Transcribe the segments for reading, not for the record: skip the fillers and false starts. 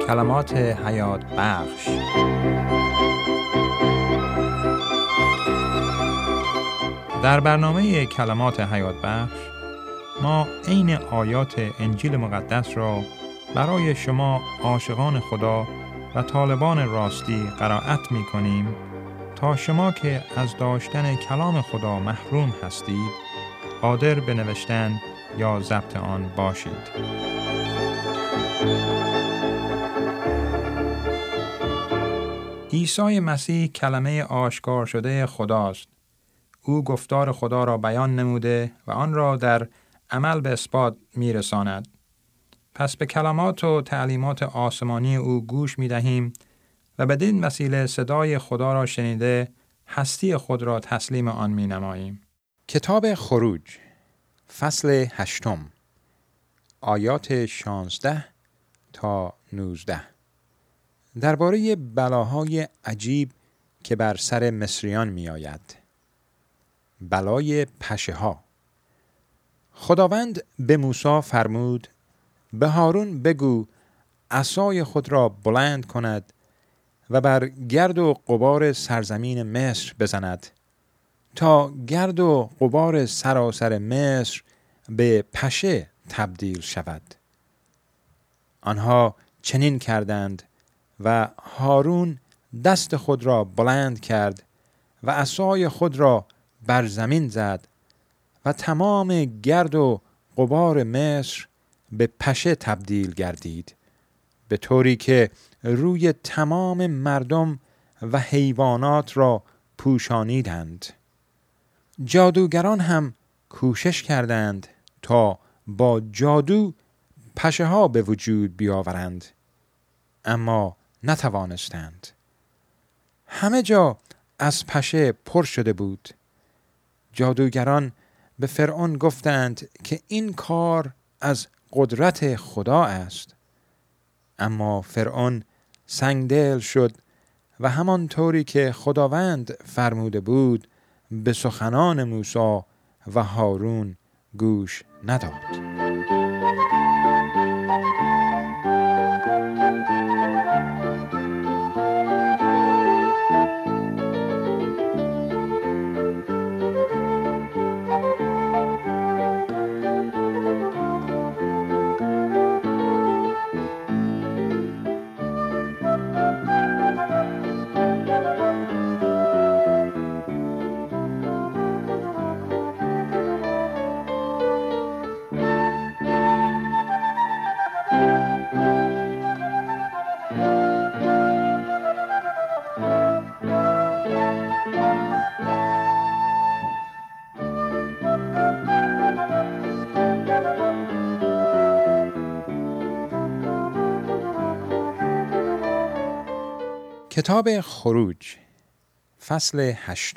کلمات حیات بخش. در برنامه کلمات حیات بخش ما عین آیات انجیل مقدس را برای شما عاشقان خدا و طالبان راستی قرائت می کنیم تا شما که از داشتن کلام خدا محروم هستید قادر به نوشتن یا ضبط آن باشید. عیسی مسیح کلمه آشکار شده خداست. او گفتار خدا را بیان نموده و آن را در عمل به اثبات می رساند. پس به کلمات و تعلیمات آسمانی او گوش می دهیم و بدین وسیله صدای خدا را شنیده هستی خود را تسلیم آن می نماییم. کتاب خروج فصل 8 آیات 16 تا 19 درباره بلاهای عجیب که بر سر مصریان می آید. بلای پشه ها. خداوند به موسی فرمود به هارون بگو عصای خود را بلند کند و بر گرد و غبار سرزمین مصر بزند تا گرد و غبار سراسر مصر به پشه تبدیل شود. آنها چنین کردند و هارون دست خود را بلند کرد و عصای خود را بر زمین زد و تمام گرد و غبار مصر به پشه تبدیل گردید، به طوری که روی تمام مردم و حیوانات را پوشانیدند. جادوگران هم کوشش کردند تا با جادو پشه ها به وجود بیاورند، اما نتوانستند. همه جا از پشه پر شده بود. جادوگران به فرعون گفتند که این کار از قدرت خدا است، اما فرعون سنگدل شد و همانطوری که خداوند فرموده بود به سخنان موسی و هارون گوش نداد. کتاب خروج فصل 8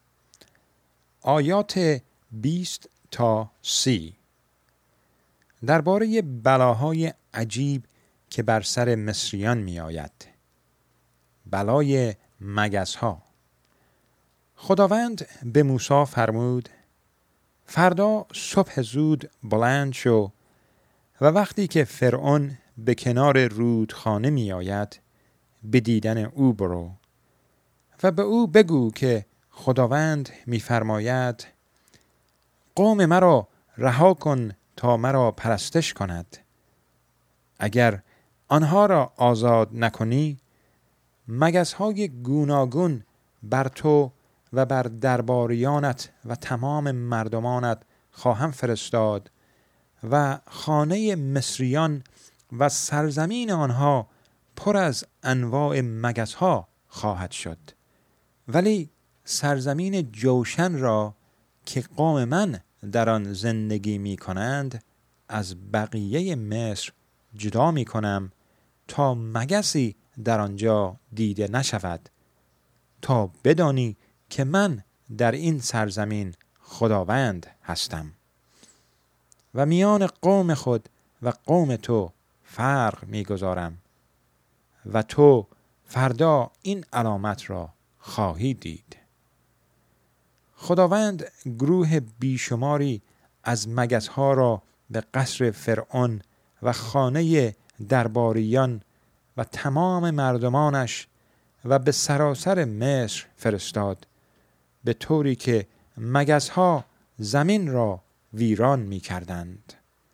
آیات 20 تا 30 درباره بلاهای عجیب که بر سر مصریان می آید. بلای مگس‌ها. خداوند به موسی فرمود فردا صبح زود بلند شو و وقتی که فرعون به کنار رودخانه می آید به دیدن او برو و به او بگو که خداوند می‌فرماید قوم مرا رها کن تا مرا پرستش کند. اگر آنها را آزاد نکنی مگس‌های گوناگون بر تو و بر درباریانت و تمام مردمانت خواهم فرستاد و خانه مصریان و سرزمین آنها پر از انواع مگس‌ها خواهد شد. ولی سرزمین جوشن را که قوم من در آن زندگی می کنند از بقیه مصر جدا می کنم تا مگسی در آنجا دیده نشود، تا بدانی که من در این سرزمین خداوند هستم. و میان قوم خود و قوم تو فرق می گذارم و تو فردا این علامت را خواهی دید. خداوند گروه بیشماری از مگس‌ها را به قصر فرعون و خانه درباریان و تمام مردمانش و به سراسر مصر فرستاد، به طوری که مگس‌ها زمین را ویران می کردند.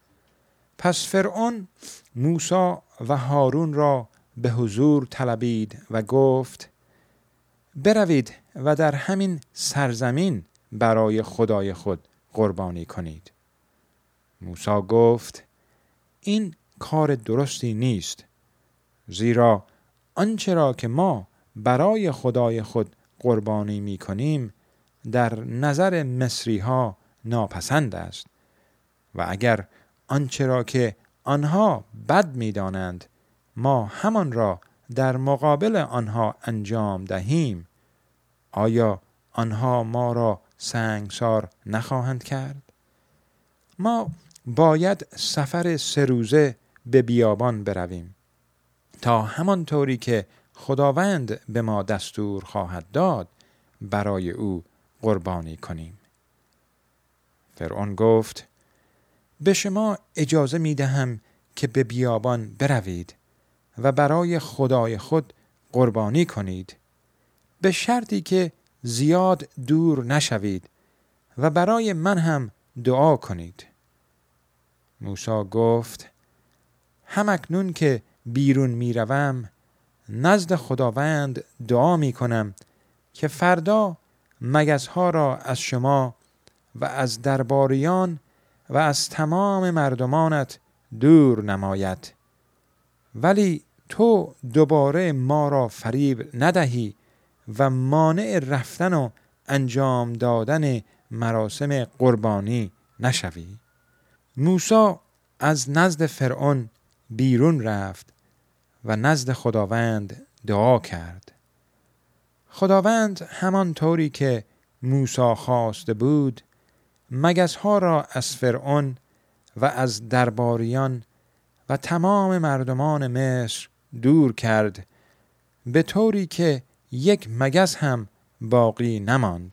پس فرعون موسی و هارون را به حضور طلبید و گفت: بروید و در همین سرزمین برای خدای خود قربانی کنید. موسی گفت: این کار درستی نیست، زیرا آنچه را که ما برای خدای خود قربانی می کنیم در نظر مصری ها ناپسند است و اگر آنچه را که آنها بد می دانند ما همان را در مقابل آنها انجام دهیم، آیا آنها ما را سنگسار نخواهند کرد؟ ما باید سفر 3 روزه به بیابان برویم تا همانطوری که خداوند به ما دستور خواهد داد برای او قربانی کنیم. فرعون گفت: به شما اجازه می دهم که به بیابان بروید و برای خدای خود قربانی کنید، به شرطی که زیاد دور نشوید و برای من هم دعا کنید. موسی گفت: همکنون که بیرون می روم نزد خداوند دعا می کنم که فردا مگس‌ها را از شما و از درباریان و از تمام مردمانت دور نماید، ولی تو دوباره ما را فریب ندهی و مانع رفتن و انجام دادن مراسم قربانی نشوی. موسی از نزد فرعون بیرون رفت و نزد خداوند دعا کرد. خداوند همانطوری که موسی خواسته بود مگس‌ها را از فرعون و از درباریان و تمام مردمان مصر دور کرد، به طوری که یک مگس هم باقی نماند.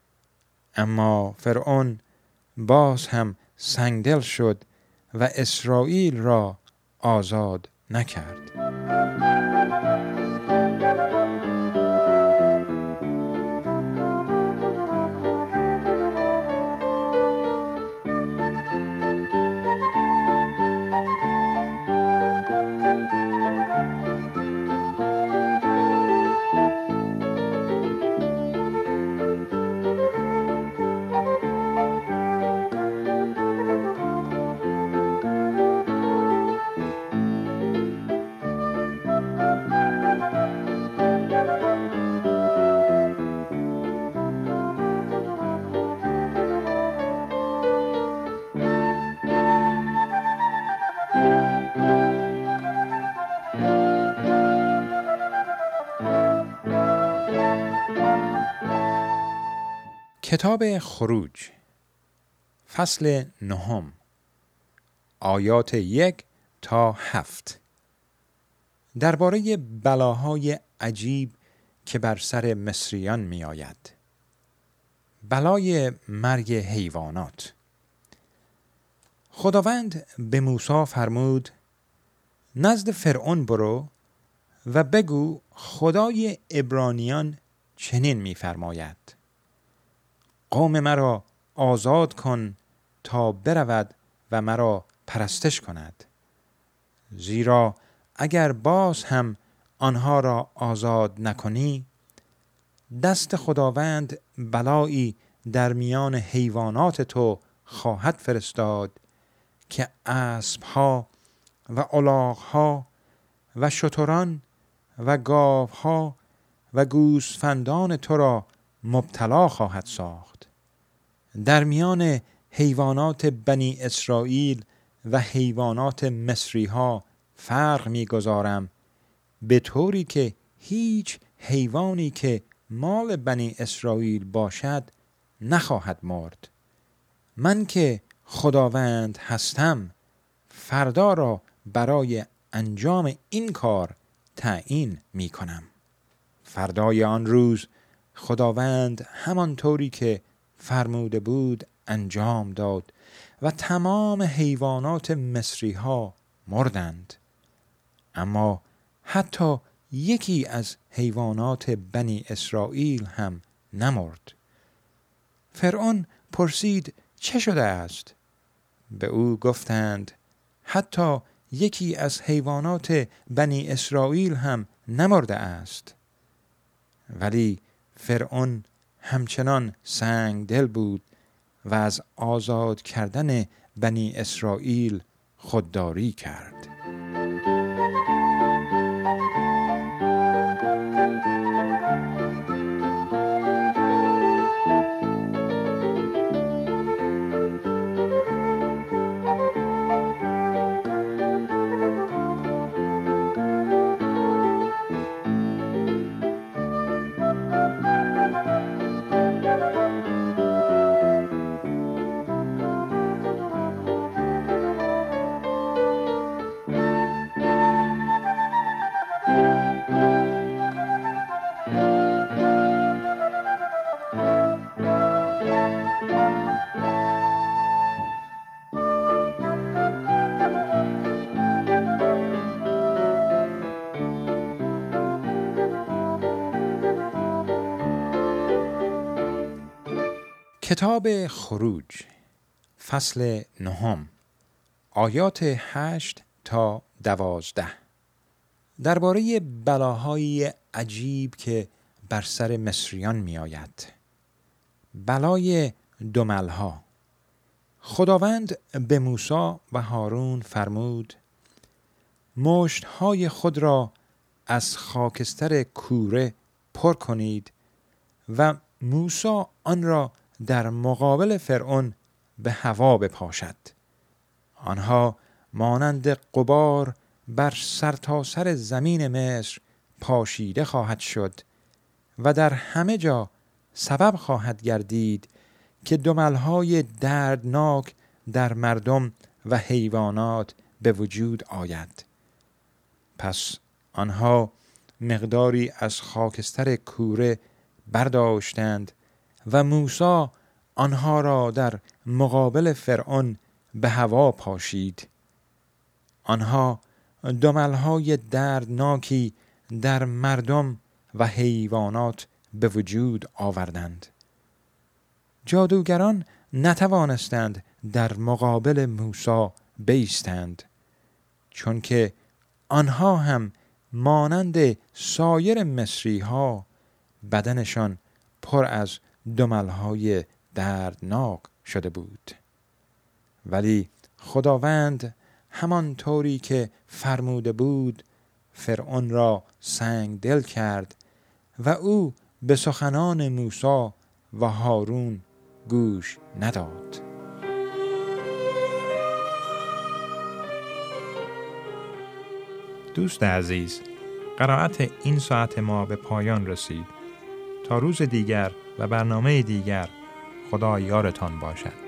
اما فرعون باز هم سنگدل شد و اسرائیل را آزاد نکرد. کتاب خروج فصل 9 آیات 1 تا 7 درباره بلاهای عجیب که بر سر مصریان می آید. بلای مرگ حیوانات. خداوند به موسی فرمود: نزد فرعون برو و بگو خدای عبرانیان چنین می فرماید: قوم مرا آزاد کن تا برود و مرا پرستش کند، زیرا اگر باز هم آنها را آزاد نکنی دست خداوند بلایی در میان حیوانات تو خواهد فرستاد که اسبها و الاغ‌ها و شتران و گاوها و گوسفندان تو را مبتلا خواهد ساخت. در میان حیوانات بنی اسرائیل و حیوانات مصری ها فرق می‌گذارم، به طوری که هیچ حیوانی که مال بنی اسرائیل باشد نخواهد مرد. من که خداوند هستم فردا را برای انجام این کار تعیین می کنم. فردای آن روز خداوند همانطوری که فرموده بود انجام داد و تمام حیوانات مصری ها مردند. اما حتی یکی از حیوانات بنی اسرائیل هم نمرد. فرعون پرسید چه شده است؟ به او گفتند حتی یکی از حیوانات بنی اسرائیل هم نمرده است. ولی فرعون همچنان سنگ دل بود و از آزاد کردن بنی اسرائیل خودداری کرد. کتاب خروج فصل 9 آیات 8 تا 12 درباره بلاهای عجیب که بر سر مصریان می آید. بلای دملها. خداوند به موسی و هارون فرمود مشت‌های خود را از خاکستر کوره پر کنید و موسی آن را در مقابل فرعون به هوا بپاشد. آنها مانند غبار بر سرتاسر زمین مصر پاشیده خواهد شد و در همه جا سبب خواهد گردید که دملهای دردناک در مردم و حیوانات به وجود آید. پس آنها مقداری از خاکستر کوره برداشتند و موسی آنها را در مقابل فرعون به هوا پاشید. آنها دملهای دردناکی در مردم و حیوانات به وجود آوردند. جادوگران نتوانستند در مقابل موسی بایستند، چون که آنها هم مانند سایر مصری ها بدنشان پر از دملهای دردناک شده بود. ولی خداوند همان طوری که فرموده بود فرعون را سنگ دل کرد و او به سخنان موسی و هارون گوش نداد. دوست عزیز، قرائت این ساعت ما به پایان رسید. تا روز دیگر و برنامه دیگر، خدا یارتان باشد.